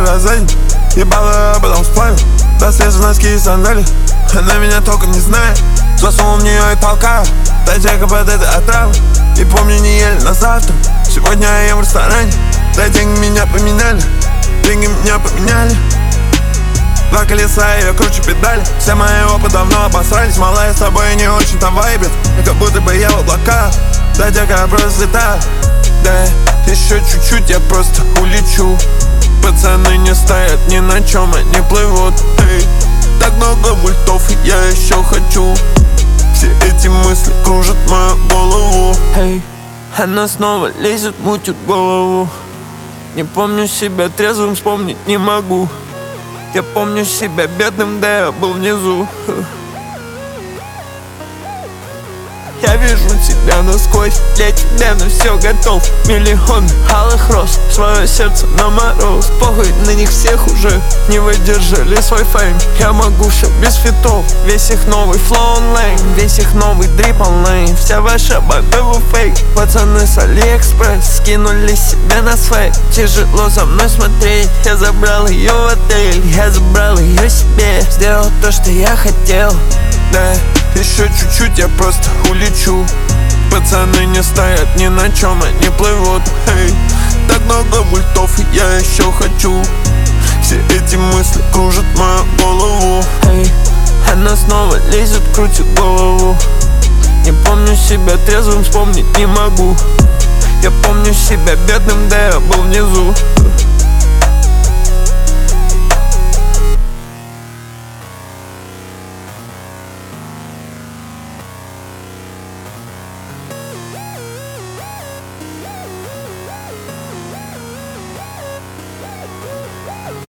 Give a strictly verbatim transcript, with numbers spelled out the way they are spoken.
тебя сзади. Ебало, а потом сплавил. До свежие носки и сандали. Она меня только не знает. Засунул в нее и толкаю. Дайте-ка под этой отравы. И помню, не ели на завтра. Сегодня я ем в ресторане. Да деньги меня поменяли. Деньги меня поменяли. Два колеса, и я круче педали. Все мои опыты давно обосрались. Малая с тобой не очень-то вайбит. Как будто бы я в облаках. Дайте-ка я просто летаю. Да, еще чуть-чуть, я просто улечу. Пацаны не стоят ни на чем, они плывут. Эй, так много мультов, и я еще хочу. Все эти мысли кружат мою голову. Эй, она снова лезет, мутит голову. Не помню себя трезвым, вспомнить не могу. Я помню себя бедным, да я был внизу. Я вижу тебя насквозь, для тебя на все готов. Миллион алых роз, свое сердце на мороз. Похуй, на них всех уже не выдержали свой фейм. Я могу все без фитов, весь их новый флоу онлайн, весь их новый дрип онлайн. Вся ваша бабева фейк. Пацаны с Алиэкспресс скинули себе на свей. Тяжело за мной смотреть, я забрал ее в отель. Я забрал ее себе, сделал то, что я хотел. Да, еще чуть-чуть, я просто улечу. Пацаны не стоят ни на чем, они плывут. Эй, так много мультов, и я еще хочу. Все эти мысли кружат мою голову. Эй, она снова лезет, крутит голову. Не помню себя трезвым, вспомнить не могу. Я помню себя бедным, да я был внизу.